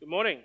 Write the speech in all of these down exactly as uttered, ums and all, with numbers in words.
Good morning.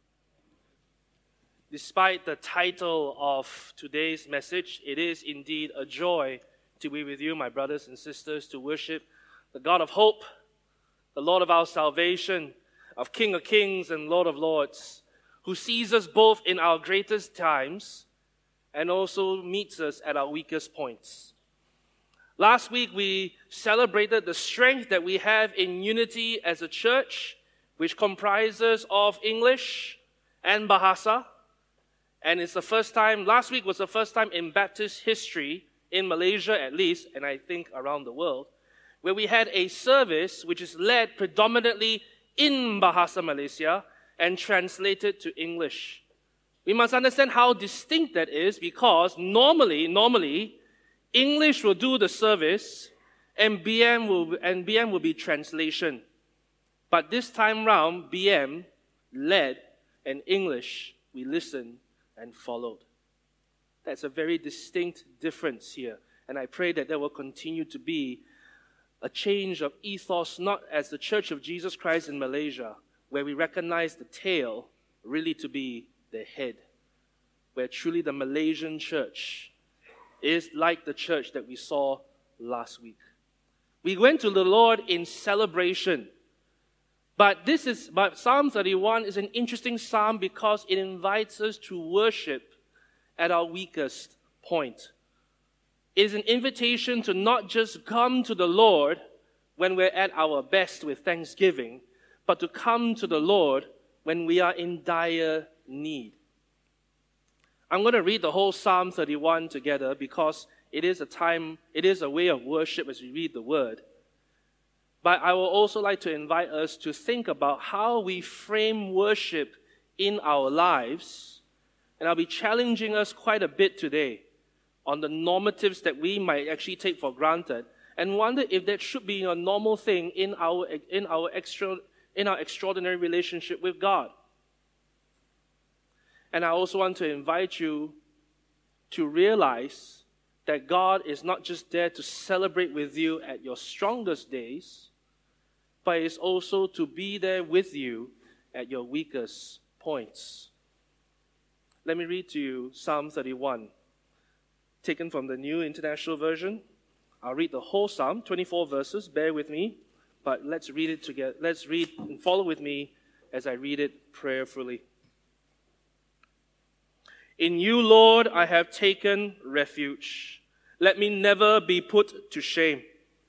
Despite the title of today's message, it is indeed a joy to be with you, my brothers and sisters, to worship the God of hope, the Lord of our salvation, of King of kings and Lord of lords, who sees us both in our greatest times and also meets us at our weakest points. Last week, we celebrated the strength that we have in unity as a church, which comprises of English and Bahasa. And it's the first time, last week was the first time in Baptist history, in Malaysia at least, and I think around the world, where we had a service which is led predominantly in Bahasa Malaysia and translated to English. We must understand how distinct that is, because normally, normally, English will do the service and B M will, and B M will be translation. But this time round, B M led and English we listened and followed. That's a very distinct difference here. And I pray that there will continue to be a change of ethos, not as the Church of Jesus Christ in Malaysia, where we recognize the tail really to be the head, where truly the Malaysian church is like the church that we saw last week. We went to the Lord in celebration. But this is, but Psalm thirty-one is an interesting psalm because it invites us to worship at our weakest point. It is an invitation to not just come to the Lord when we're at our best with thanksgiving, but to come to the Lord when we are in dire need. I'm going to read the whole Psalm thirty-one together because it is a time, it is a way of worship as we read the word. But I will also like to invite us to think about how we frame worship in our lives. And I'll be challenging us quite a bit today on the normatives that we might actually take for granted and wonder if that should be a normal thing in our, in our, extra, in our extraordinary relationship with God. And I also want to invite you to realize that God is not just there to celebrate with you at your strongest days, but is also to be there with you at your weakest points. Let me read to you Psalm thirty-one, taken from the New International Version. I'll read the whole Psalm, twenty-four verses, bear with me, but let's read it together. Let's read and follow with me as I read it prayerfully. In you, Lord, I have taken refuge. Let me never be put to shame.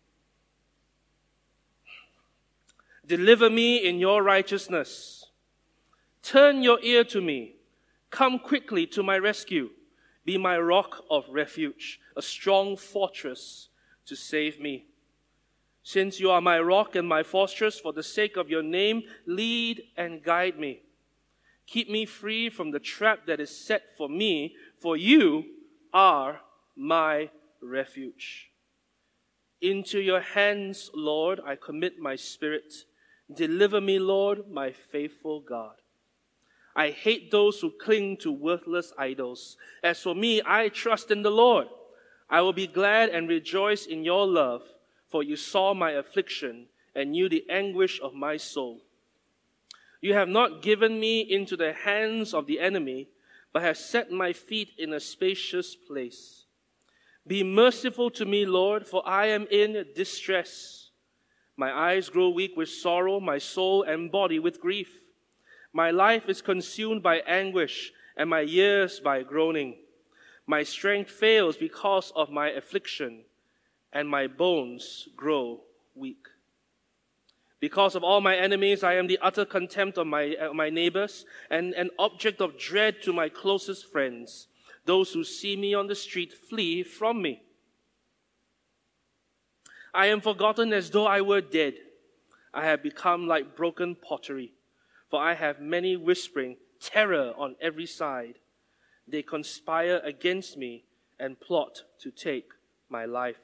Deliver me in your righteousness. Turn your ear to me. Come quickly to my rescue. Be my rock of refuge, a strong fortress to save me. Since you are my rock and my fortress, for the sake of your name, lead and guide me. Keep me free from the trap that is set for me, for you are my refuge. Into your hands, Lord, I commit my spirit. Deliver me, Lord, my faithful God. I hate those who cling to worthless idols. As for me, I trust in the Lord. I will be glad and rejoice in your love, for you saw my affliction and knew the anguish of my soul. You have not given me into the hands of the enemy, but have set my feet in a spacious place. Be merciful to me, Lord, for I am in distress. My eyes grow weak with sorrow, my soul and body with grief. My life is consumed by anguish, and my years by groaning. My strength fails because of my affliction, and my bones grow weak. Because of all my enemies, I am the utter contempt of my, uh, my neighbors, and an object of dread to my closest friends. Those who see me on the street flee from me. I am forgotten as though I were dead. I have become like broken pottery, for I have many whispering terror on every side. They conspire against me and plot to take my life.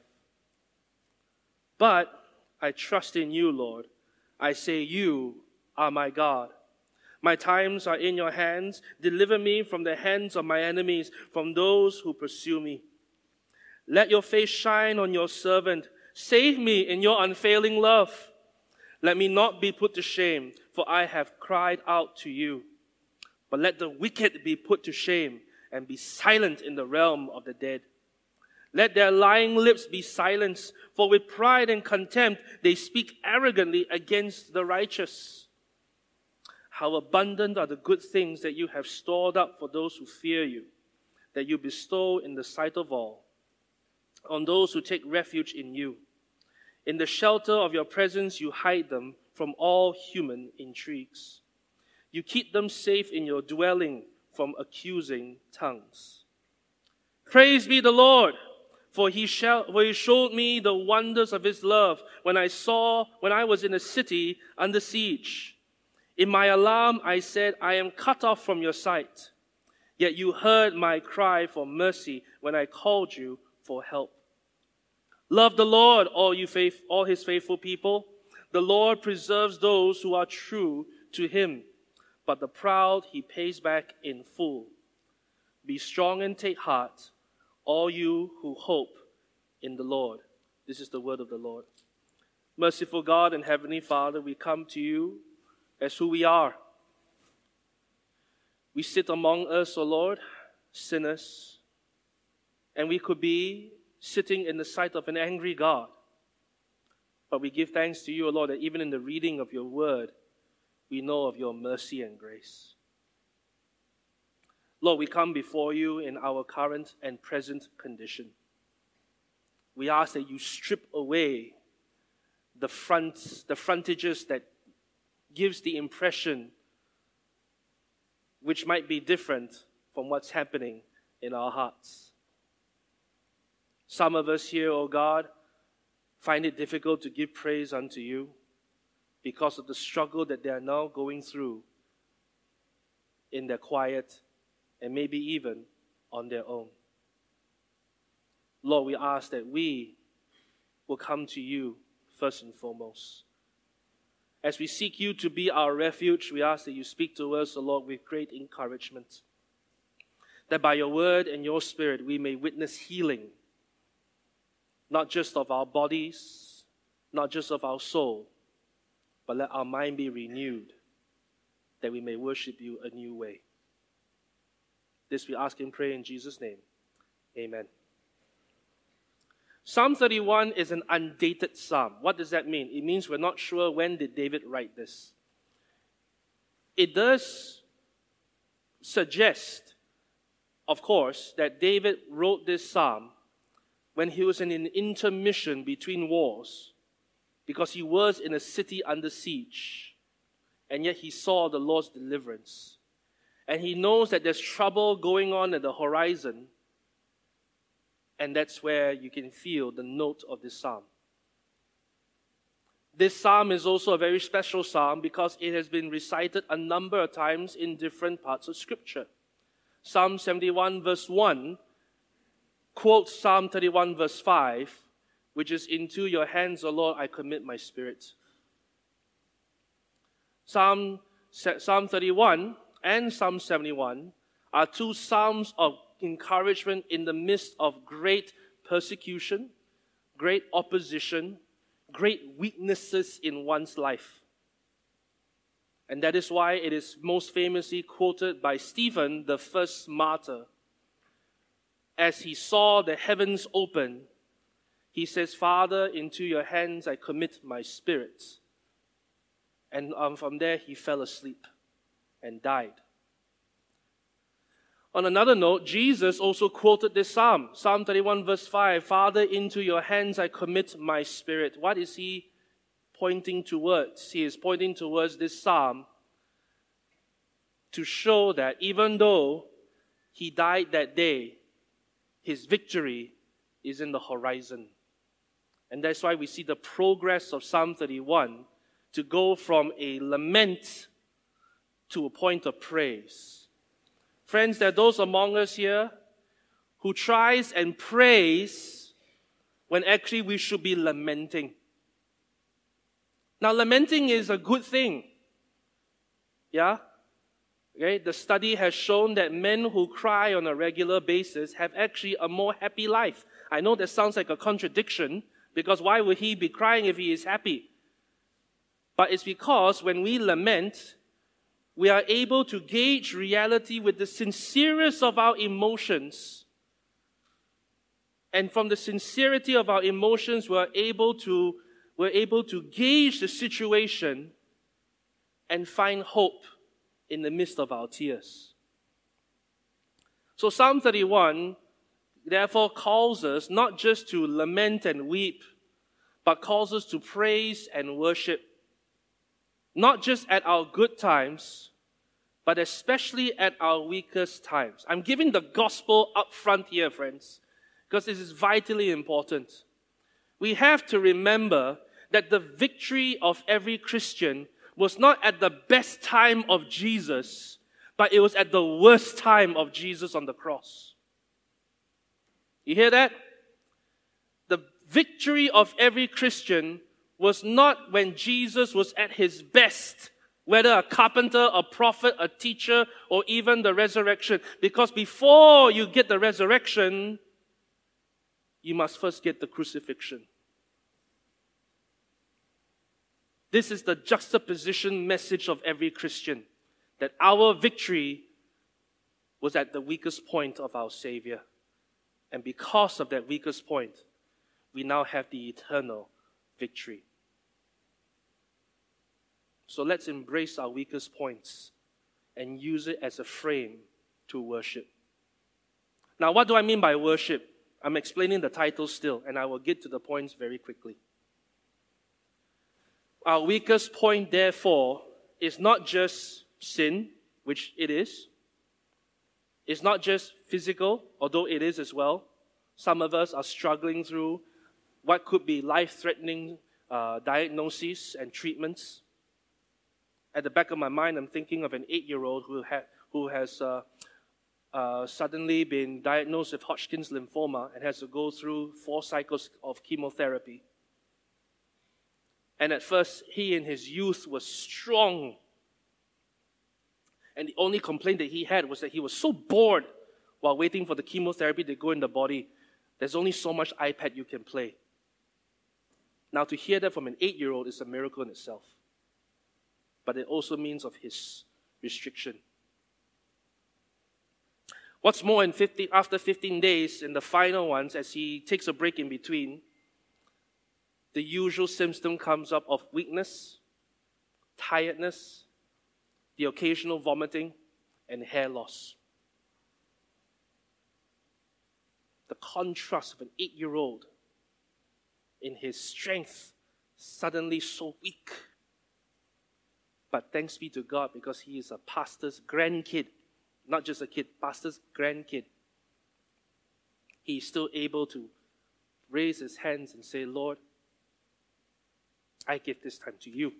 But I trust in you, Lord. I say you are my God. My times are in your hands. Deliver me from the hands of my enemies, from those who pursue me. Let your face shine on your servant. Save me in your unfailing love. Let me not be put to shame, for I have cried out to you. But let the wicked be put to shame and be silent in the realm of the dead. Let their lying lips be silenced, for with pride and contempt they speak arrogantly against the righteous. How abundant are the good things that you have stored up for those who fear you, that you bestow in the sight of all, on those who take refuge in you. In the shelter of your presence you hide them from all human intrigues. You keep them safe in your dwelling from accusing tongues. Praise be the Lord, for he, shall, for he showed me the wonders of his love when I saw, when I was in a city under siege. In my alarm I said, I am cut off from your sight. Yet you heard my cry for mercy when I called you for help. Love the Lord, all you faith, all his faithful people. The Lord preserves those who are true to him, but the proud he pays back in full. Be strong and take heart, all you who hope in the Lord. This is the word of the Lord. Merciful God and Heavenly Father, we come to you as who we are. We sit among us, O Lord, sinners, and we could be sitting in the sight of an angry God. But we give thanks to you, O Lord, that even in the reading of your word, we know of your mercy and grace. Lord, we come before you in our current and present condition. We ask that you strip away the fronts, the frontages that gives the impression which might be different from what's happening in our hearts. Some of us here, O God, find it difficult to give praise unto you because of the struggle that they are now going through in their quiet and maybe even on their own. Lord, we ask that we will come to you first and foremost. As we seek you to be our refuge, we ask that you speak to us, O Lord, with great encouragement. That by your word and your spirit we may witness healing, not just of our bodies, not just of our soul, but let our mind be renewed, that we may worship you a new way. This we ask and pray in Jesus' name. Amen. Psalm thirty-one is an undated psalm. What does that mean? It means we're not sure when did David write this. It does suggest, of course, that David wrote this psalm when he was in an intermission between wars, because he was in a city under siege, and yet he saw the Lord's deliverance. And he knows that there's trouble going on at the horizon, and that's where you can feel the note of this psalm. This psalm is also a very special psalm because it has been recited a number of times in different parts of Scripture. Psalm seventy-one verse one quotes Psalm thirty-one verse five, which is, "Into your hands, O Lord, I commit my spirit." Psalm, Psalm thirty-one and Psalm seventy-one are two psalms of encouragement in the midst of great persecution, great opposition, great weaknesses in one's life. And that is why it is most famously quoted by Stephen, the first martyr. As he saw the heavens open, he says, "Father, into your hands I commit my spirit." And um, from there he fell asleep and died. On another note, Jesus also quoted this psalm, Psalm thirty-one verse five, "Father, into your hands I commit my spirit." What is he pointing towards? He is pointing towards this psalm to show that even though he died that day, his victory is in the horizon. And that's why we see the progress of Psalm thirty-one to go from a lament to a point of praise. Friends, there are those among us here who tries and prays when actually we should be lamenting. Now, lamenting is a good thing. Yeah? Okay? The study has shown that men who cry on a regular basis have actually a more happy life. I know that sounds like a contradiction, because why would he be crying if he is happy? but it's because when we lament, we are able to gauge reality with the sincerest of our emotions. And from the sincerity of our emotions, we are able to, we're able to gauge the situation and find hope in the midst of our tears. So Psalm thirty-one therefore calls us not just to lament and weep, but calls us to praise and worship. Not just at our good times, but especially at our weakest times. I'm giving the gospel up front here, friends, because this is vitally important. We have to remember that the victory of every Christian was not at the best time of Jesus, but it was at the worst time of Jesus on the cross. You hear that? The victory of every Christian was not when Jesus was at his best, whether a carpenter, a prophet, a teacher, or even the resurrection. Because before you get the resurrection, you must first get the crucifixion. This is the juxtaposition message of every Christian, that our victory was at the weakest point of our Savior. And because of that weakest point, we now have the eternal victory. So let's embrace our weakest points and use it as a frame to worship. Now, what do I mean by worship? I'm explaining the title still, and I will get to the points very quickly. Our weakest point, therefore, is not just sin, which it is. It's not just physical, although it is as well. Some of us are struggling through what could be life-threatening uh, diagnoses and treatments. At the back of my mind, I'm thinking of an eight-year-old who, ha- who has uh, uh, suddenly been diagnosed with Hodgkin's lymphoma and has to go through four cycles of chemotherapy. And at first, he in his youth was strong. And the only complaint that he had was that he was so bored while waiting for the chemotherapy to go in the body. There's only so much iPad you can play. Now, to hear that from an eight-year-old is a miracle in itself. But it also means of his restriction. What's more, in fifteen, after fifteen days, in the final ones, as he takes a break in between, the usual symptom comes up of weakness, tiredness, the occasional vomiting, and hair loss. The contrast of an eight-year-old in his strength suddenly so weak. But thanks be to God, because he is a pastor's grandkid, not just a kid, pastor's grandkid. He is still able to raise his hands and say, Lord, I give this time to you.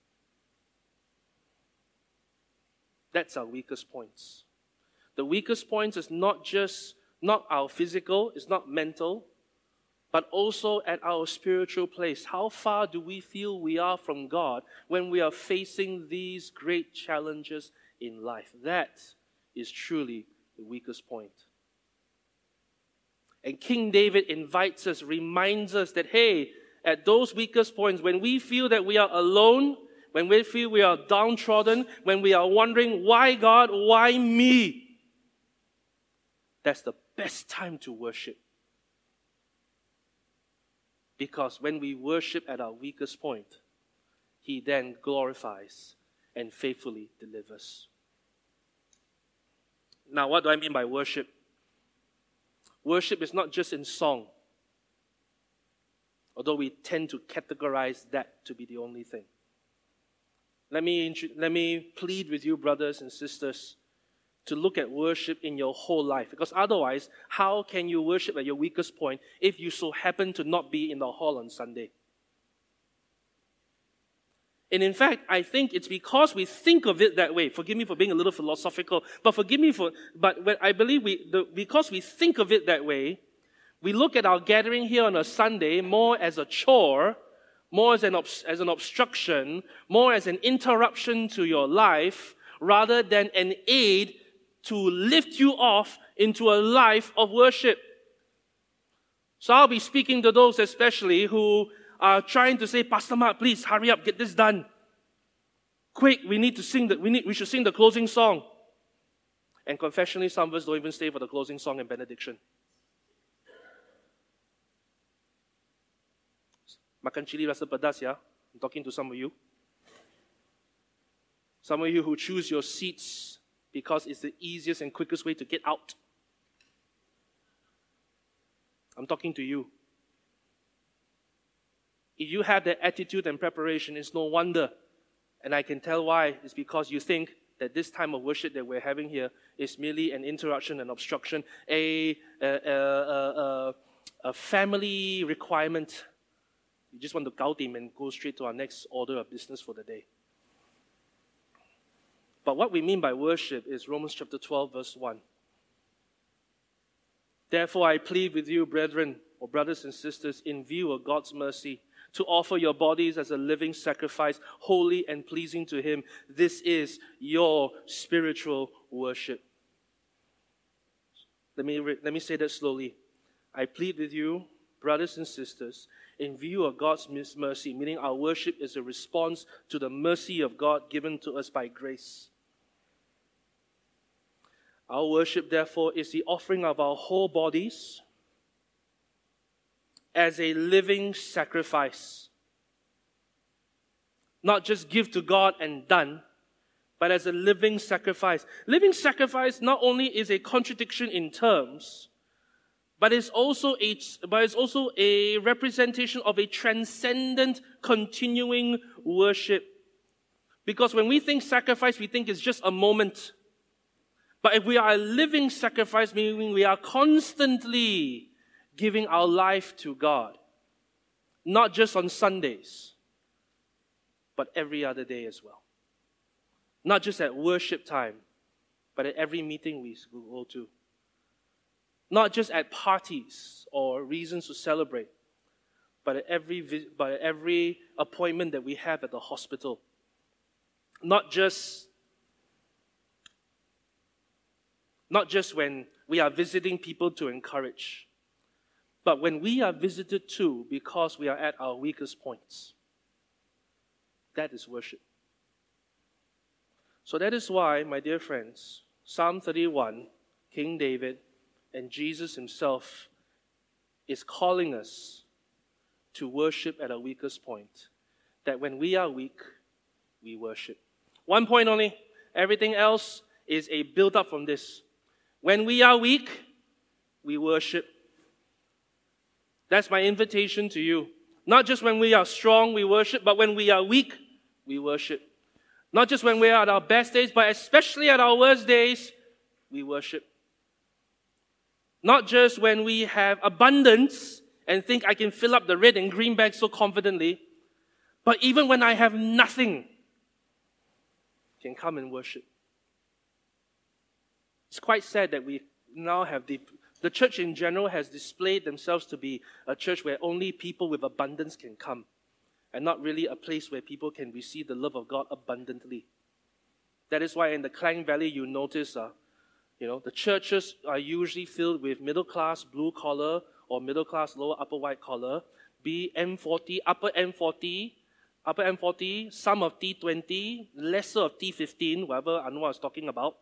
That's our weakest points. The weakest points is not just, not our physical, it's not mental, but also at our spiritual place. How far do we feel we are from God when we are facing these great challenges in life? That is truly the weakest point. And King David invites us, reminds us that, hey, at those weakest points, when we feel that we are alone, when we feel we are downtrodden, when we are wondering, why God, why me? That's the best time to worship. Because when we worship at our weakest point, He then glorifies and faithfully delivers. Now, what do I mean by worship? Worship is not just in song, although we tend to categorize that to be the only thing. Let me, let me plead with you, brothers and sisters, to look at worship in your whole life. Because otherwise, how can you worship at your weakest point if you so happen to not be in the hall on Sunday? And in fact, I think it's because we think of it that way. Forgive me for being a little philosophical, but forgive me for, but when I believe we, the, because we think of it that way, we look at our gathering here on a Sunday more as a chore, more as an, obs- as an obstruction, more as an interruption to your life, rather than an aid to lift you off into a life of worship. So I'll be speaking to those especially who are trying to say, Pastor Mark, please hurry up, get this done. Quick, we need to sing the, we need, we should sing the closing song. And confessionally, some of us don't even stay for the closing song and benediction. Makan chili rasa pedas, yeah? I'm talking to some of you. Some of you who choose your seats because it's the easiest and quickest way to get out. I'm talking to you. If you have that attitude and preparation, it's no wonder. And I can tell why. It's because you think that this time of worship that we're having here is merely an interruption, an obstruction, a, a, a, a, a family requirement. You just want to gao dim and go straight to our next order of business for the day. But what we mean by worship is Romans chapter twelve, verse one. Therefore I plead with you, brethren, or brothers and sisters, in view of God's mercy, to offer your bodies as a living sacrifice, holy and pleasing to Him. This is your spiritual worship. Let me, re- let me say that slowly. I plead with you, brothers and sisters, in view of God's mercy, meaning our worship is a response to the mercy of God given to us by grace. Our worship, therefore, is the offering of our whole bodies as a living sacrifice. Not just give to God and done, but as a living sacrifice. Living sacrifice not only is a contradiction in terms, but it's also a, but it's also a representation of a transcendent, continuing worship. Because when we think sacrifice, we think it's just a moment. But if we are a living sacrifice, meaning we are constantly giving our life to God, not just on Sundays, but every other day as well. Not just at worship time, but at every meeting we go to. Not just at parties or reasons to celebrate, but at every, but at every appointment that we have at the hospital. Not just, not just when we are visiting people to encourage, but when we are visited too because we are at our weakest points. That is worship. So that is why, my dear friends, Psalm thirty-one, King David, and Jesus himself is calling us to worship at our weakest point. That when we are weak, we worship. One point only. Everything else is a build-up from this. When we are weak, we worship. That's my invitation to you. Not just when we are strong, we worship, but when we are weak, we worship. Not just when we are at our best days, but especially at our worst days, we worship. Not just when we have abundance and think I can fill up the red and green bag so confidently, but even when I have nothing, can come and worship. It's quite sad that we now have the, the church in general has displayed themselves to be a church where only people with abundance can come, and not really a place where people can receive the love of God abundantly. That is why in the Klang Valley you notice, uh, you know, the churches are usually filled with middle class blue collar or middle class lower upper white collar, be M forty, upper M forty, upper M forty, some of T twenty, lesser of T fifteen, whatever Anwar is talking about.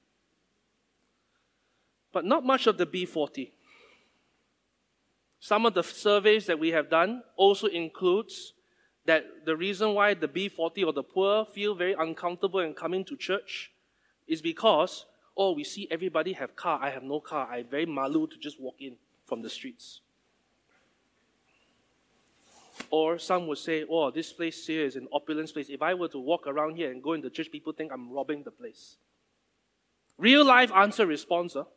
But not much of the B forty. Some of the surveys that we have done also includes that the reason why the B forty or the poor feel very uncomfortable in coming to church is because, oh, we see everybody have car, I have no car, I'm very malu to just walk in from the streets. Or some would say, oh, this place here is an opulent place. If I were to walk around here and go into church, people think I'm robbing the place. Real life answer response. Huh?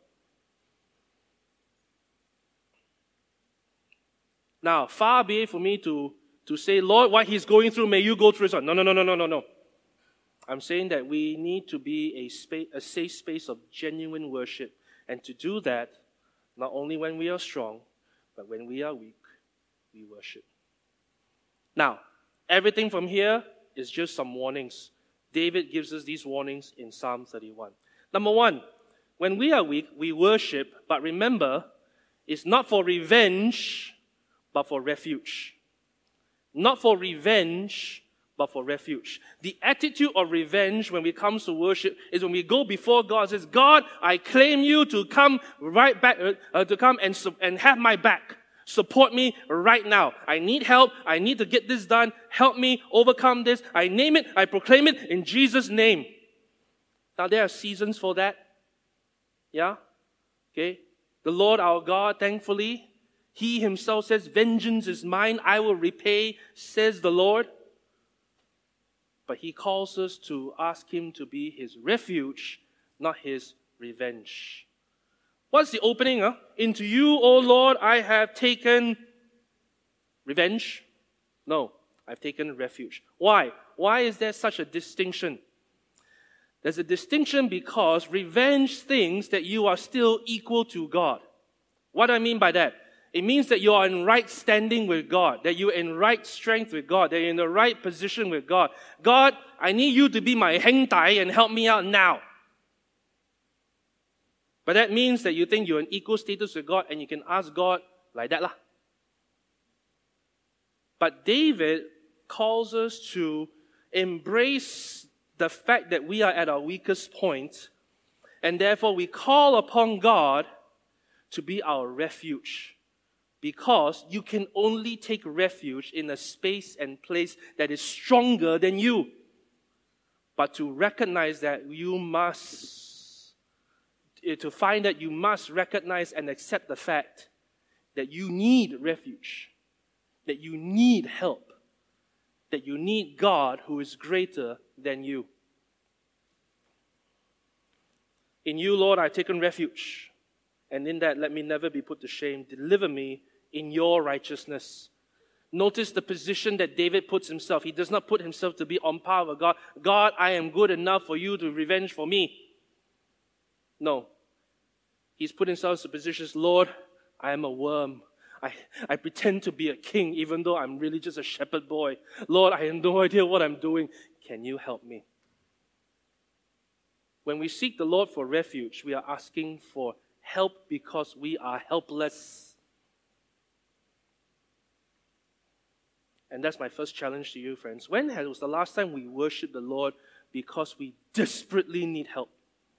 Now, far be it for me to, to say, Lord, what he's going through, may you go through it. No, no, no, no, no, no, no. I'm saying that we need to be a, space, a safe space of genuine worship. And to do that, not only when we are strong, but when we are weak, we worship. Now, everything from here is just some warnings. David gives us these warnings in Psalm thirty-one. Number one, when we are weak, we worship, but remember, it's not for revenge, but for refuge. Not for revenge, but for refuge. The attitude of revenge when it comes to worship is when we go before God and says, God, I claim you to come right back, uh, to come and, and have my back. Support me right now. I need help. I need to get this done. Help me overcome this. I name it. I proclaim it in Jesus' name. Now there are seasons for that. Yeah? Okay? The Lord our God, thankfully, He Himself says, vengeance is mine. I will repay, says the Lord. But He calls us to ask Him to be His refuge, not His revenge. What's the opening? Huh? Into you, O Lord, I have taken revenge. No, I've taken refuge. Why? Why is there such a distinction? There's a distinction because revenge thinks that you are still equal to God. What do I mean by that? It means that you are in right standing with God, that you're in right strength with God, that you're in the right position with God. God, I need you to be my heng dai and help me out now. But that means that you think you're in equal status with God and you can ask God like that lah. But David calls us to embrace the fact that we are at our weakest point, and therefore we call upon God to be our refuge. Because you can only take refuge in a space and place that is stronger than you. But to recognize that you must, to find that you must recognize and accept the fact that you need refuge, that you need help, that you need God who is greater than you. In you, Lord, I've taken refuge. And in that, let me never be put to shame. Deliver me in your righteousness. Notice the position that David puts himself. He does not put himself to be on par with God. God, I am good enough for you to revenge for me. No. He's put himself in positions, Lord, I am a worm. I, I pretend to be a king even though I'm really just a shepherd boy. Lord, I have no idea what I'm doing. Can you help me? When we seek the Lord for refuge, we are asking for help because we are helpless. And that's my first challenge to you, friends. When was the last time we worshiped the Lord because we desperately need help?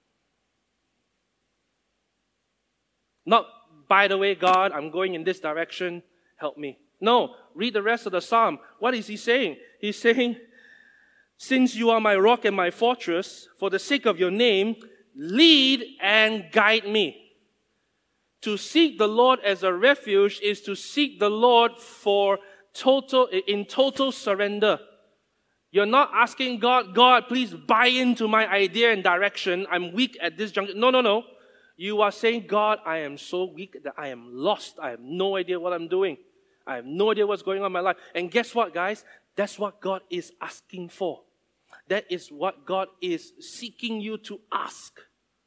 Not, by the way, God, I'm going in this direction, help me. No, read the rest of the psalm. What is he saying? He's saying, since you are my rock and my fortress, for the sake of your name, lead and guide me. To seek the Lord as a refuge is to seek the Lord for total, in total surrender. You're not asking God, God, please buy into my idea and direction. I'm weak at this juncture. No, no, no. You are saying, God, I am so weak that I am lost. I have no idea what I'm doing. I have no idea what's going on in my life. And guess what, guys? That's what God is asking for. That is what God is seeking you to ask.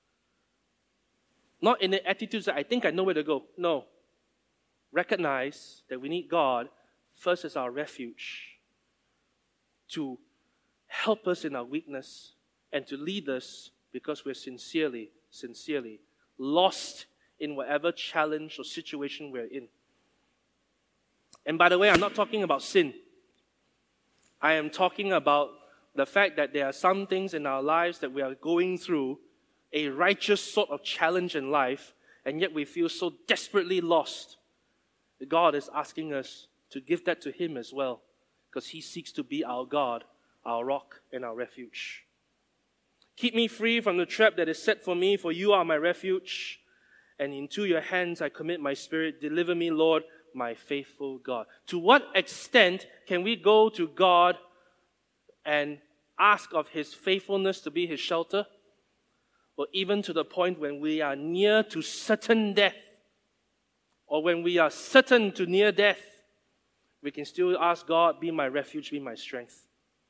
Not in the attitudes that I think I know where to go. No. Recognize that we need God first as our refuge to help us in our weakness and to lead us because we're sincerely, sincerely lost in whatever challenge or situation we're in. And by the way, I'm not talking about sin. I am talking about the fact that there are some things in our lives that we are going through a righteous sort of challenge in life, and yet we feel so desperately lost. God is asking us to give that to Him as well, because He seeks to be our God, our rock, and our refuge. Keep me free from the trap that is set for me, for you are my refuge, and into your hands I commit my spirit. Deliver me, Lord, my faithful God. To what extent can we go to God and ask of His faithfulness to be His shelter? Or even to the point when we are near to certain death, or when we are certain to near death, we can still ask God, be my refuge, be my strength.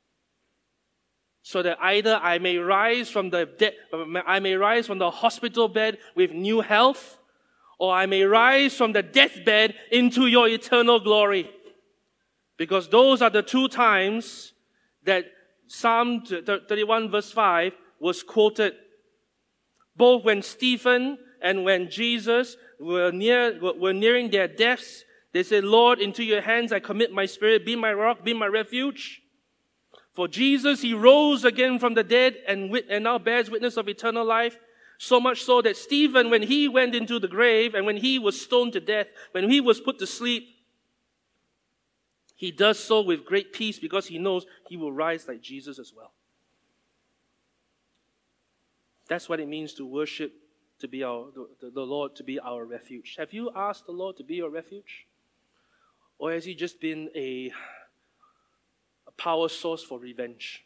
So that either I may rise from the de- I may rise from the hospital bed with new health, or I may rise from the deathbed into your eternal glory. Because those are the two times that Psalm thirty-one verse five was quoted. Both when Stephen and when Jesus were near were nearing their deaths, they said, Lord, into your hands I commit my spirit, be my rock, be my refuge. For Jesus, he rose again from the dead and, wit- and now bears witness of eternal life. So much so that Stephen, when he went into the grave and when he was stoned to death, when he was put to sleep, he does so with great peace because he knows he will rise like Jesus as well. That's what it means to worship, to be our, the, the Lord to be our refuge. Have you asked the Lord to be your refuge? Or has he just been a, a power source for revenge?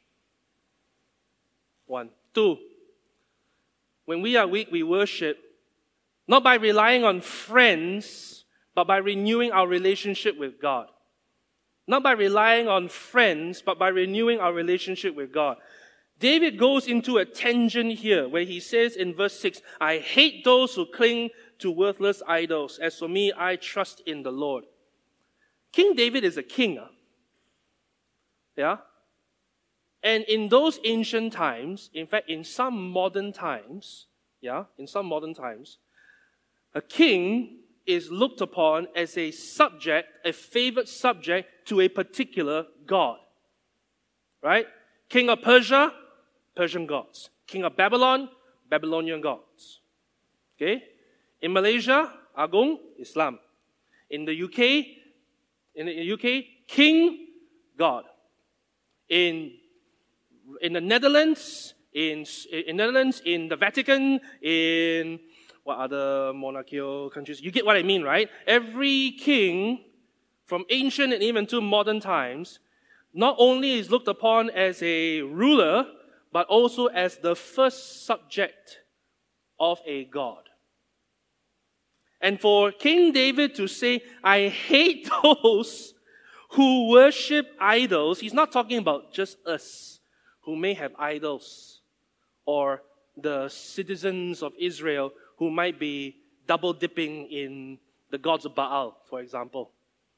One. Two, when we are weak, we worship not by relying on friends, but by renewing our relationship with God. Not by relying on friends, but by renewing our relationship with God. David goes into a tangent here where he says in verse six, I hate those who cling to worthless idols. As for me, I trust in the Lord. King David is a king. Yeah? And in those ancient times, in fact, in some modern times, yeah, in some modern times, a king is looked upon as a subject, a favored subject to a particular god. Right? King of Persia, Persian gods. King of Babylon, Babylonian gods. Okay? In Malaysia, Agung, Islam. In the U K, in the U K, King, God. In, in the Netherlands, in, in Netherlands, in the Vatican, in what other monarchical countries? You get what I mean, right? Every king from ancient and even to modern times not only is looked upon as a ruler, but also as the first subject of a god. And for King David to say, I hate those who worship idols, he's not talking about just us who may have idols or the citizens of Israel who might be double dipping in the gods of Baal, for example.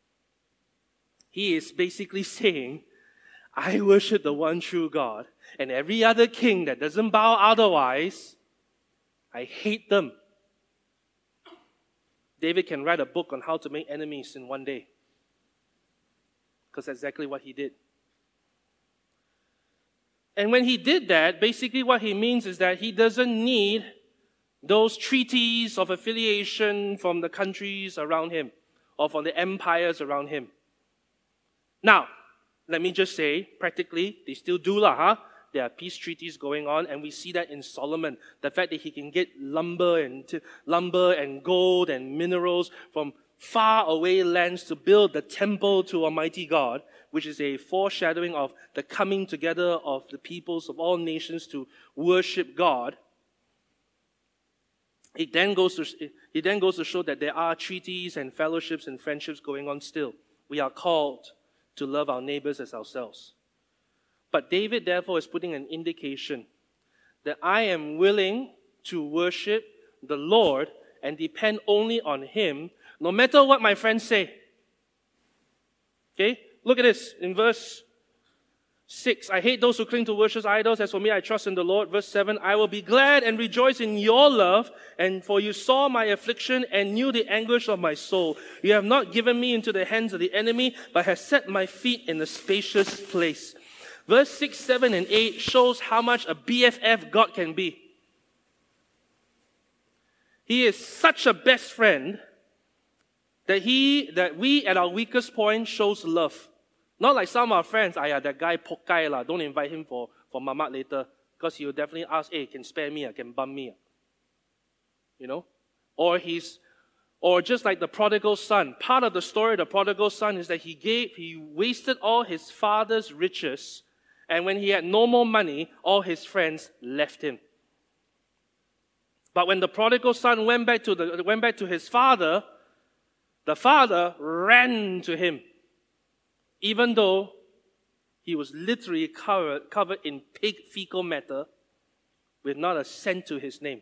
He is basically saying, I worship the one true God, and every other king that doesn't bow otherwise, I hate them. David can write a book on how to make enemies in one day, because that's exactly what he did. And when he did that, basically what he means is that he doesn't need those treaties of affiliation from the countries around him or from the empires around him. Now, let me just say, practically, they still do lah, huh? There are peace treaties going on, and we see that in Solomon. The fact that he can get lumber and t- lumber and gold and minerals from far away lands to build the temple to Almighty God, which is a foreshadowing of the coming together of the peoples of all nations to worship God. It then goes to, it then goes to show that there are treaties and fellowships and friendships going on still. We are called to love our neighbors as ourselves. But David, therefore, is putting an indication that I am willing to worship the Lord and depend only on Him, no matter what my friends say. Okay? Look at this in verse six. I hate those who cling to worship idols. As for me, I trust in the Lord. Verse seven. I will be glad and rejoice in your love, and for you saw my affliction and knew the anguish of my soul. You have not given me into the hands of the enemy, but have set my feet in a spacious place. Verse six, seven, and eight shows how much a B F F God can be. He is such a best friend that he, that we at our weakest point shows love. Not like some of our friends, ah yeah, that guy pokai lah, don't invite him for, for mamak later, because he will definitely ask, hey, can spare me, can bum me. You know? Or he's, or just like the prodigal son. Part of the story of the prodigal son is that he gave, he wasted all his father's riches, and when he had no more money, all his friends left him. But when the prodigal son went back to the, went back to his father, the father ran to him, even though he was literally covered, covered in pig fecal matter with not a cent to his name.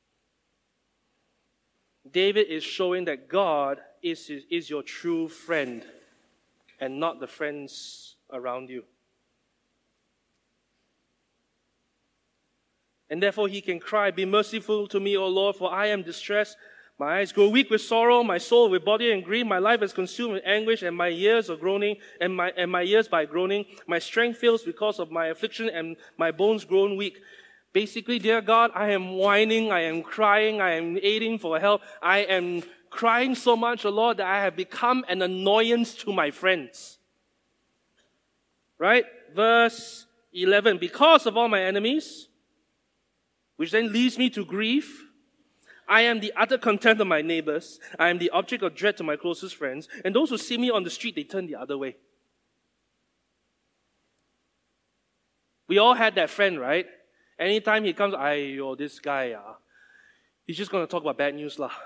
David is showing that God is, is your true friend and not the friends around you. And therefore he can cry, be merciful to me, O Lord, for I am distressed. My eyes grow weak with sorrow, my soul with body and grief, my life is consumed with anguish, and my years are groaning, and my and my years by groaning. My strength fails because of my affliction, and my bones grown weak. Basically, dear God, I am whining, I am crying, I am pleading for help. I am crying so much, O Lord, that I have become an annoyance to my friends. Right? Verse eleven. Because of all my enemies, which then leads me to grief, I am the utter contempt of my neighbors. I am the object of dread to my closest friends. And those who see me on the street, they turn the other way. We all had that friend, right? Anytime he comes, ayo, this guy, uh, he's just going to talk about bad news lah.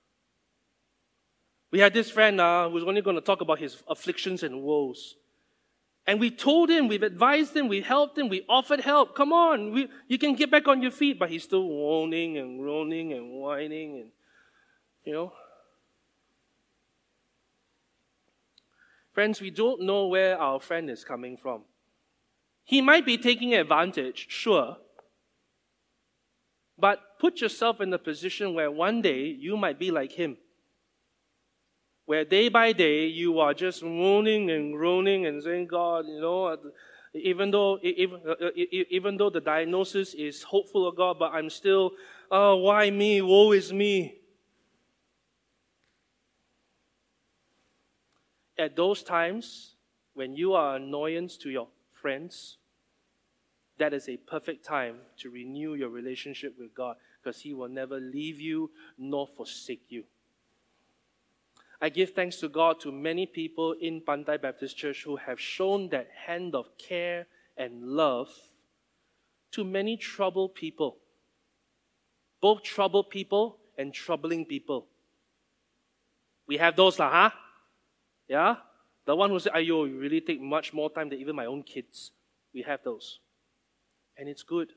We had this friend uh, who's only going to talk about his afflictions and woes. And we told him, we've advised him, we helped him, we offered help. Come on, we, you can get back on your feet. But he's still moaning and groaning and whining and, you know. Friends, we don't know where our friend is coming from. He might be taking advantage, sure. But put yourself in the position where one day you might be like him. Where day by day you are just moaning and groaning and saying, God, you know, even though even, even though the diagnosis is hopeful of God, but I'm still, oh, why me? Woe is me. At those times, when you are an annoyance to your friends, that is a perfect time to renew your relationship with God, because He will never leave you nor forsake you. I give thanks to God to many people in Pantai Baptist Church who have shown that hand of care and love to many troubled people. Both troubled people and troubling people. We have those lah, huh? Yeah? The one who said, ayo, you really take much more time than even my own kids. We have those. And it's good.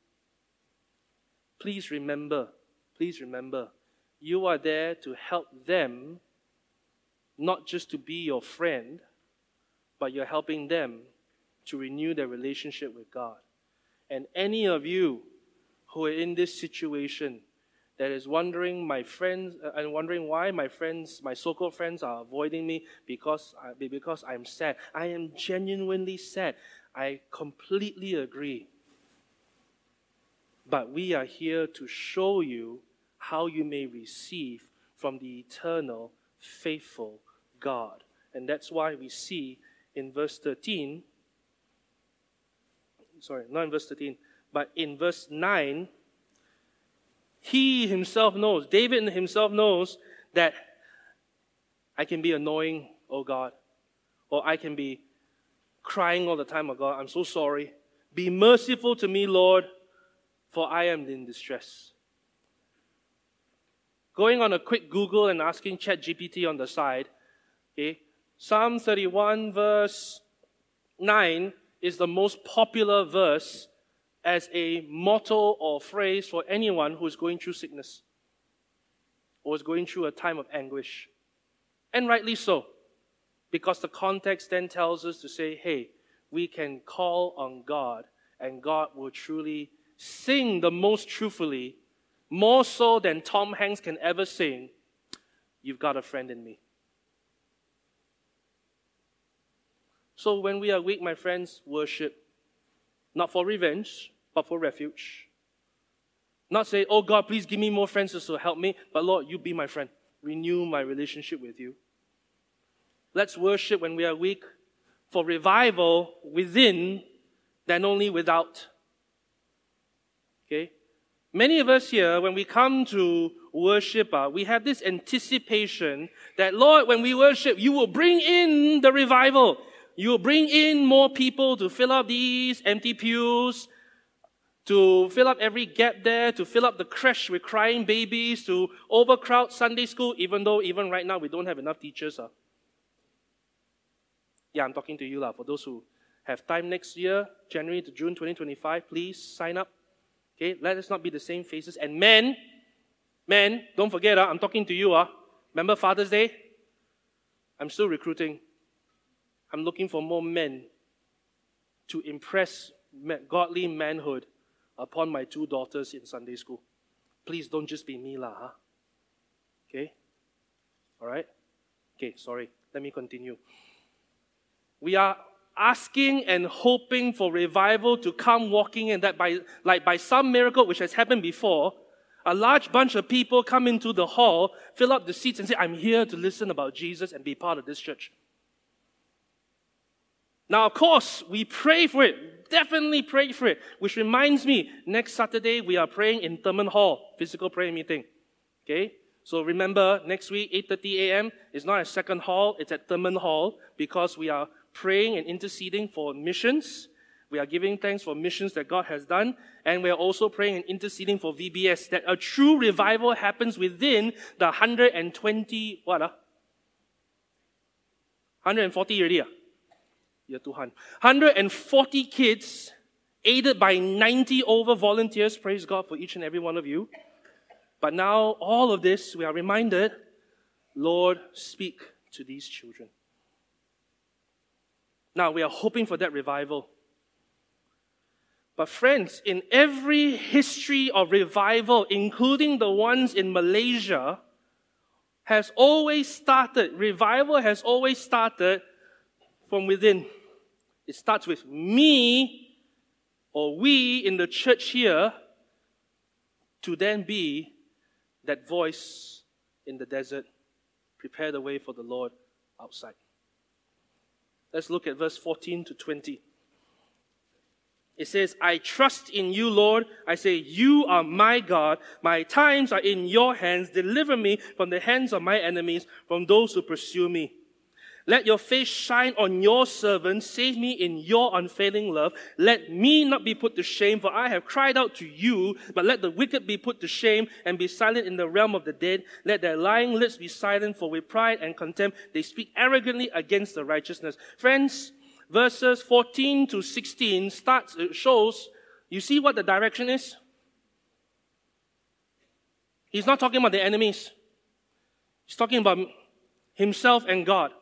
Please remember, please remember, you are there to help them, not just to be your friend, but you're helping them to renew their relationship with God. And any of you who are in this situation that is wondering, my friends, uh, and wondering why my friends, my so-called friends are avoiding me because, I, because I'm sad. I am genuinely sad. I completely agree. But we are here to show you how you may receive from the eternal, faithful God. And that's why we see in verse thirteen, sorry, not in verse thirteen, but in verse nine, he himself knows, David himself knows that I can be annoying, oh God, or I can be crying all the time, oh God, I'm so sorry. Be merciful to me, Lord, for I am in distress. Going on a quick Google and asking ChatGPT on the side, okay, Psalm thirty-one verse nine is the most popular verse as a motto or phrase for anyone who is going through sickness or is going through a time of anguish. And rightly so, because the context then tells us to say, hey, we can call on God and God will truly sing the most truthfully, more so than Tom Hanks can ever sing, you've got a friend in me. So when we are weak, my friends, worship. Not for revenge, but for refuge. Not say, oh God, please give me more friends to help me, but Lord, you be my friend. Renew my relationship with you. Let's worship when we are weak for revival within than only without. Okay? Many of us here, when we come to worship, uh, we have this anticipation that, Lord, when we worship, you will bring in the revival. You will bring in more people to fill up these empty pews, to fill up every gap there, to fill up the creche with crying babies, to overcrowd Sunday school, even though even right now we don't have enough teachers. Uh. Yeah, I'm talking to you. Uh, for those who have time next year, January to June twenty twenty-five, please sign up. Okay, let us not be the same faces. And men, men, don't forget, uh, I'm talking to you. Uh. Remember Father's Day? I'm still recruiting. I'm looking for more men to impress godly manhood upon my two daughters in Sunday school. Please don't just be me lah. Huh? Okay? All right? Okay, sorry. Let me continue. We are asking and hoping for revival to come walking in, that by, like by some miracle which has happened before, a large bunch of people come into the hall, fill up the seats and say, I'm here to listen about Jesus and be part of this church. Now, of course, we pray for it. Definitely pray for it. Which reminds me, next Saturday we are praying in Thurman Hall, physical prayer meeting. Okay? So remember, next week, eight thirty a.m. is not at Second Hall, it's at Thurman Hall, because we are praying and interceding for missions. We are giving thanks for missions that God has done. And we are also praying and interceding for V B S, that a true revival happens within the one hundred twenty, what? Uh, one hundred forty already. Uh? Year two hundred. one hundred forty kids, aided by ninety over volunteers. Praise God for each and every one of you. But now, all of this, we are reminded, Lord, speak to these children. Now, we are hoping for that revival. But friends, in every history of revival, including the ones in Malaysia, has always started, revival has always started from within. It starts with me, or we in the church here, to then be that voice in the desert, prepare the way for the Lord outside. Let's look at verse fourteen to twenty. It says, I trust in you, Lord. I say, you are my God. My times are in your hands. Deliver me from the hands of my enemies, from those who pursue me. Let your face shine on your servant. Save me in your unfailing love. Let me not be put to shame, for I have cried out to you. But let the wicked be put to shame and be silent in the realm of the dead. Let their lying lips be silent, for with pride and contempt they speak arrogantly against the righteousness. Friends, verses fourteen to sixteen starts, it shows, you see what the direction is? He's not talking about the enemies. He's talking about himself and God.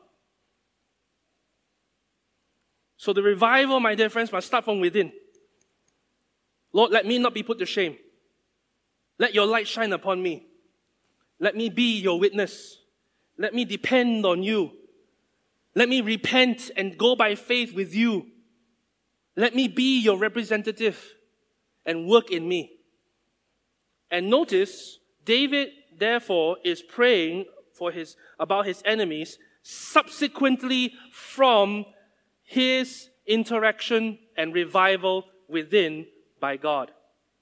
So the revival, my dear friends, must start from within. Lord, let me not be put to shame. Let your light shine upon me. Let me be your witness. Let me depend on you. Let me repent and go by faith with you. Let me be your representative and work in me. And notice, David, therefore, is praying for his, about his enemies subsequently from his interaction and revival within by God.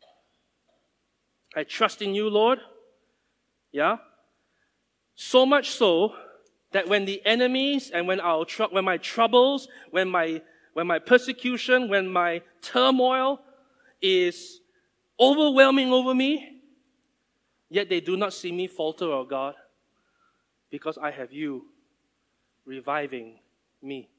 I trust in you, Lord. Yeah? So much so that when the enemies and when our tr- when my troubles, when my when my persecution, when my turmoil is overwhelming over me, yet they do not see me falter, oh God, because I have you reviving me.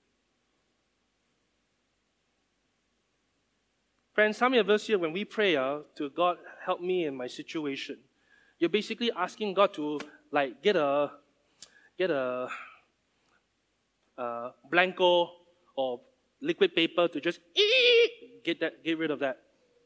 Friends, some of us here, when we pray uh, to God, help me in my situation, you're basically asking God to like get a get a uh, blanco or liquid paper to just get that, get rid of that.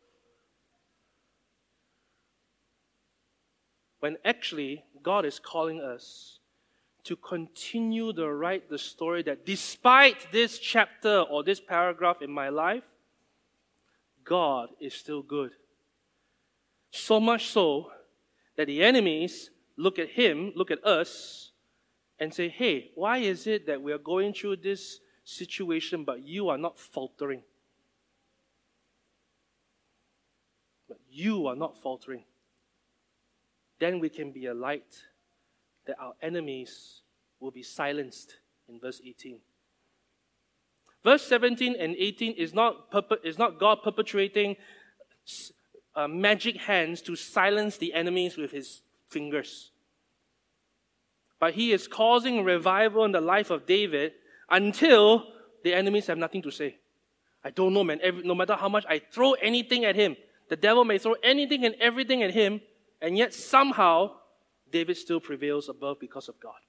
When actually God is calling us to continue to write the story that despite this chapter or this paragraph in my life, God is still good. So much so that the enemies look at him, look at us, and say, hey, why is it that we are going through this situation but you are not faltering? But you are not faltering. Then we can be a light that our enemies will be silenced in verse eighteen. Verse seventeen and eighteen is not, perpe- is not God perpetuating uh, magic hands to silence the enemies with his fingers. But he is causing revival in the life of David until the enemies have nothing to say. I don't know, man. Every, no matter how much I throw anything at him, the devil may throw anything and everything at him, and yet somehow David still prevails above because of God.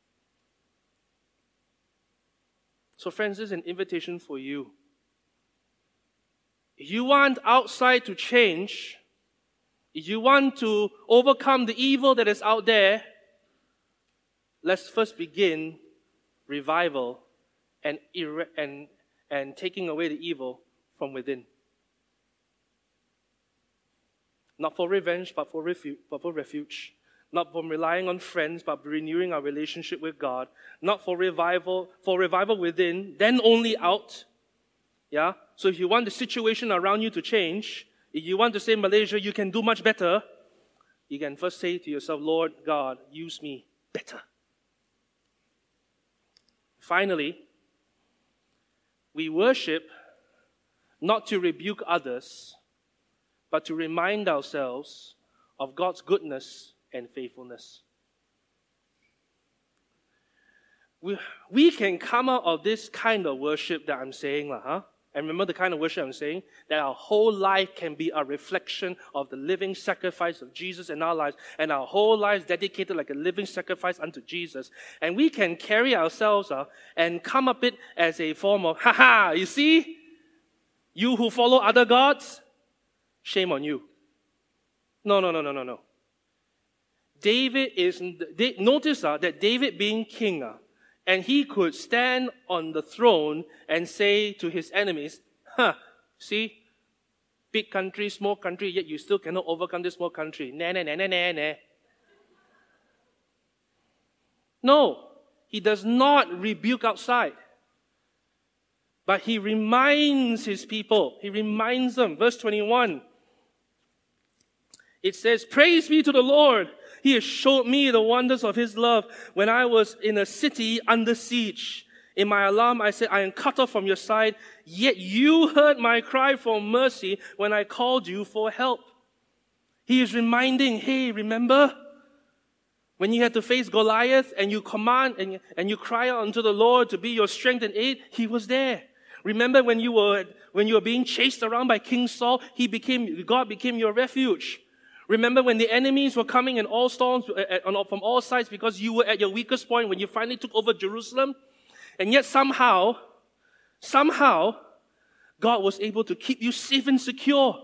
So friends, this is an invitation for you. If you want outside to change, if you want to overcome the evil that is out there, let's first begin revival and, ere- and, and taking away the evil from within. Not for revenge, but for refuge, but for refuge. Not from relying on friends, but renewing our relationship with God. Not for revival, for revival within, then only out. Yeah? So if you want the situation around you to change, if you want to say, Malaysia, you can do much better, you can first say to yourself, Lord God, use me better. Finally, we worship not to rebuke others, but to remind ourselves of God's goodness and faithfulness. We, we can come out of this kind of worship that I'm saying, huh? And remember the kind of worship I'm saying? That our whole life can be a reflection of the living sacrifice of Jesus in our lives, and our whole lives dedicated like a living sacrifice unto Jesus. And we can carry ourselves uh, and come up it as a form of, ha-ha, you see? You who follow other gods, shame on you. No, no, no, no, no, no. David is, notice uh, that David being king, uh, and he could stand on the throne and say to his enemies, huh, see, big country, small country, yet you still cannot overcome this small country. Nah, nah, nah, nah, nah, nah. No, he does not rebuke outside. But he reminds his people, he reminds them, verse twenty-one, it says, praise be to the Lord. He has showed me the wonders of his love when I was in a city under siege. In my alarm, I said, I am cut off from your side, yet you heard my cry for mercy when I called you for help. He is reminding, hey, remember when you had to face Goliath and you command and, and you cry out unto the Lord to be your strength and aid? He was there. Remember when you were, when you were being chased around by King Saul? He became, God became your refuge. Remember when the enemies were coming in all storms from all sides because you were at your weakest point when you finally took over Jerusalem? And yet somehow, somehow, God was able to keep you safe and secure.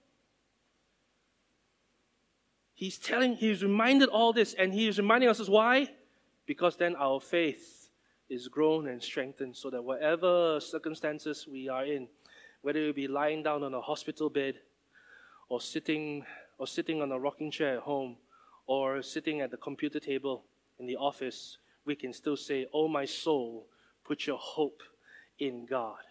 He's telling, he's reminded all this, and he is reminding us why? Because then our faith is grown and strengthened so that whatever circumstances we are in, whether we be lying down on a hospital bed or sitting or sitting on a rocking chair at home, or sitting at the computer table in the office, we can still say, oh, my soul, put your hope in God.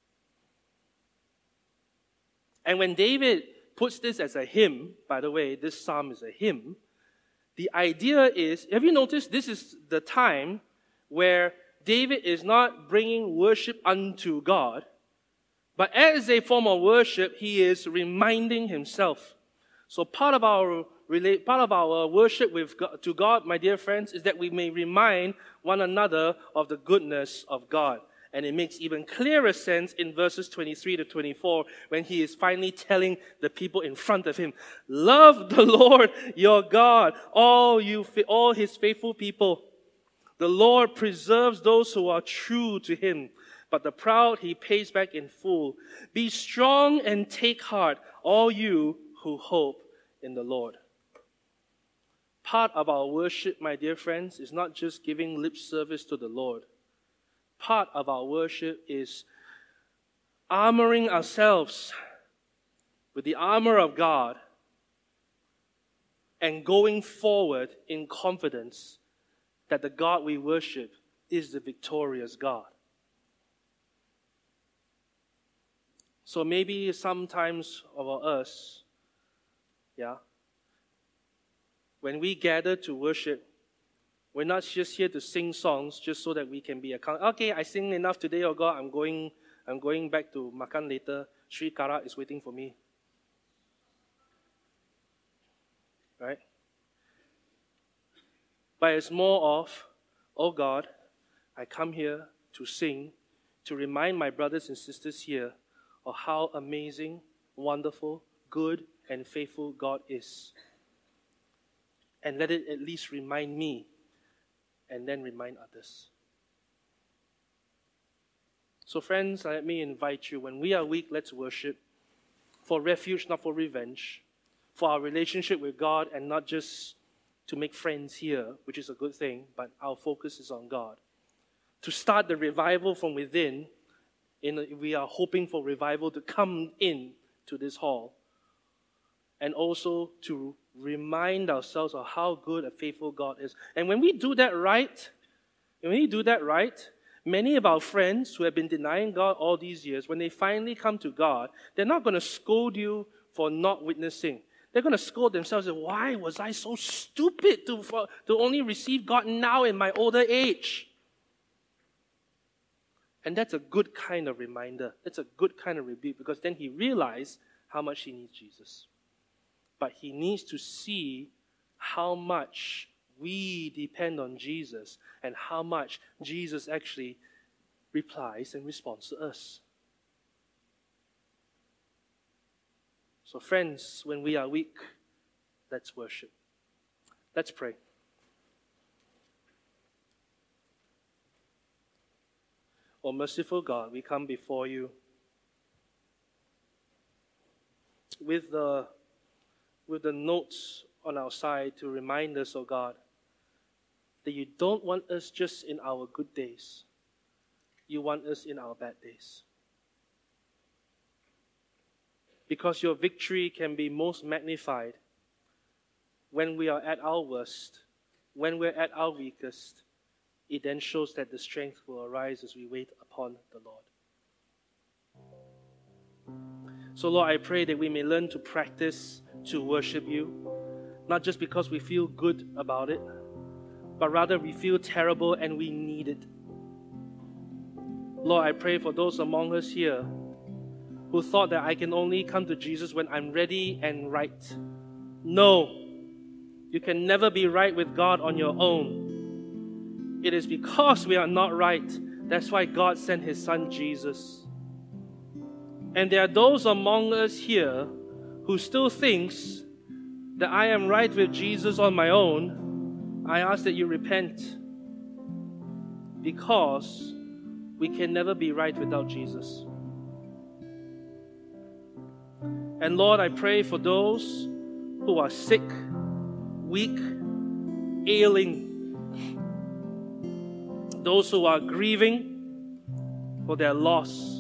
And when David puts this as a hymn, by the way, this psalm is a hymn, the idea is, have you noticed this is the time where David is not bringing worship unto God, but as a form of worship, he is reminding himself. So part of our part of our worship with God, to God, my dear friends, is that we may remind one another of the goodness of God. And it makes even clearer sense in verses twenty-three to twenty-four when he is finally telling the people in front of him, love the Lord your God, all you, all his faithful people. The Lord preserves those who are true to him, but the proud he pays back in full. Be strong and take heart, all you who hope in the Lord. Part of our worship, my dear friends, is not just giving lip service to the Lord. Part of our worship is armoring ourselves with the armor of God and going forward in confidence that the God we worship is the victorious God. So maybe sometimes of us, yeah, when we gather to worship, we're not just here to sing songs just so that we can be accountable. Okay, I sing enough today, oh God, I'm going, I'm going back to makan later. Sri Kara is waiting for me. Right? But it's more of, oh God, I come here to sing, to remind my brothers and sisters here of how amazing, wonderful, good, and faithful God is. And let it at least remind me, and then remind others. So friends, let me invite you, when we are weak, let's worship. For refuge, not for revenge. For our relationship with God, and not just to make friends here, which is a good thing, but our focus is on God. To start the revival from within, in, we are hoping for revival to come in to this hall. And also to remind ourselves of how good a faithful God is. And when we do that right, when we do that right, many of our friends who have been denying God all these years, when they finally come to God, they're not going to scold you for not witnessing. They're going to scold themselves and, why was I so stupid to, for, to only receive God now in my older age? And that's a good kind of reminder. That's a good kind of rebuke, because then he realized how much he needs Jesus. But he needs to see how much we depend on Jesus and how much Jesus actually replies and responds to us. So friends, when we are weak, let's worship. Let's pray. O merciful God, we come before you with the, with the notes on our side to remind us, O God, that you don't want us just in our good days. You want us in our bad days. Because your victory can be most magnified when we are at our worst, when we're at our weakest. It then shows that the strength will arise as we wait upon the Lord. So Lord, I pray that we may learn to practice to worship you, not just because we feel good about it, but rather we feel terrible and we need it. Lord, I pray for those among us here who thought that I can only come to Jesus when I'm ready and right. No, you can never be right with God on your own. It is because we are not right. That's why God sent His Son Jesus. And there are those among us here who still thinks that I am right with Jesus on my own. I ask that you repent, because we can never be right without Jesus. And Lord, I pray for those who are sick, weak, ailing, those who are grieving for their loss.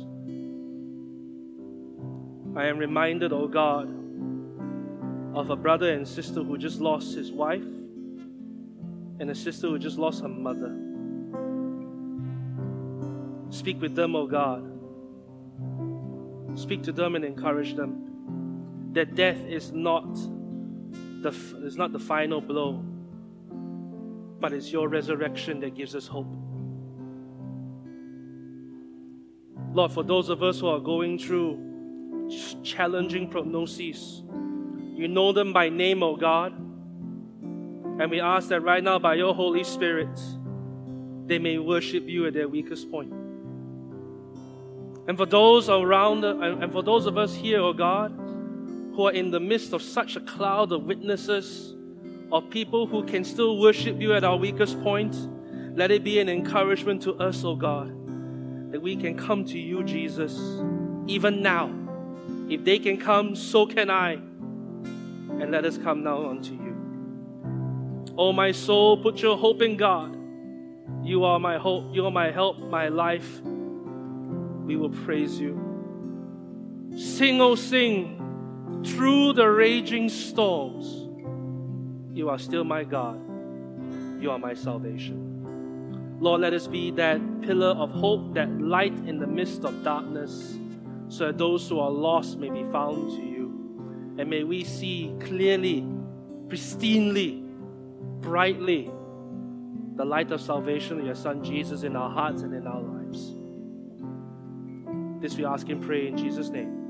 I am reminded, oh God, of a brother and sister who just lost his wife and a sister who just lost her mother. Speak with them, oh God. Speak to them and encourage them that death is not the, is not the final blow, but it's your resurrection that gives us hope. Lord, for those of us who are going through challenging prognoses, you know them by name, O God. And we ask that right now, by your Holy Spirit, they may worship you at their weakest point. And for those around, and for those of us here, O God, who are in the midst of such a cloud of witnesses, of people who can still worship you at our weakest point, let it be an encouragement to us, O God, that we can come to you, Jesus, even now. If they can come, so can I. And let us come now unto you. Oh, my soul, put your hope in God. You are my hope, you are my help, my life. We will praise you. Sing, oh sing, through the raging storms. You are still my God. You are my salvation. Lord, let us be that pillar of hope, that light in the midst of darkness, so that those who are lost may be found to you. And may we see clearly, pristinely, brightly, the light of salvation of your Son Jesus in our hearts and in our lives. This we ask and pray in Jesus' name.